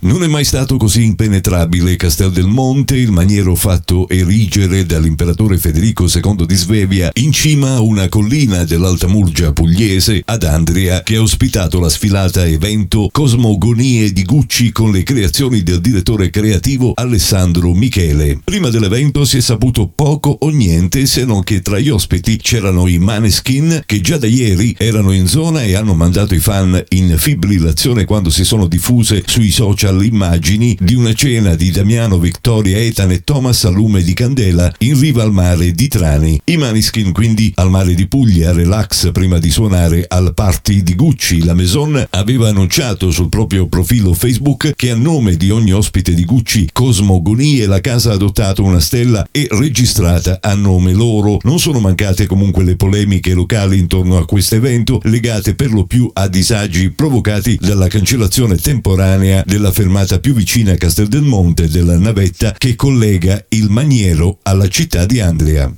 Non è mai stato così impenetrabile Castel del Monte, il maniero fatto erigere dall'imperatore Federico II di Svevia in cima a una collina dell'Alta Murgia pugliese ad Andria, che ha ospitato la sfilata evento Cosmogonie di Gucci con le creazioni del direttore creativo Alessandro Michele. Prima dell'evento si è saputo poco o niente, se non che tra gli ospiti c'erano i Maneskin, che già da ieri erano in zona e hanno mandato i fan in fibrillazione quando si sono diffuse sui social immagini di una cena di Damiano, Vittoria, Ethan e Thomas a lume di candela in riva al mare di Trani. I Maneskin quindi al mare di Puglia, relax prima di suonare al party di Gucci. La Maison aveva annunciato sul proprio profilo Facebook che a nome di ogni ospite di Gucci Cosmogonie la casa ha adottato una stella e registrata a nome loro. Non sono mancate comunque le polemiche locali intorno a questo evento, legate per lo più a disagi provocati dalla cancellazione temporanea della fermata più vicina a Castel del Monte della navetta che collega il maniero alla città di Andria.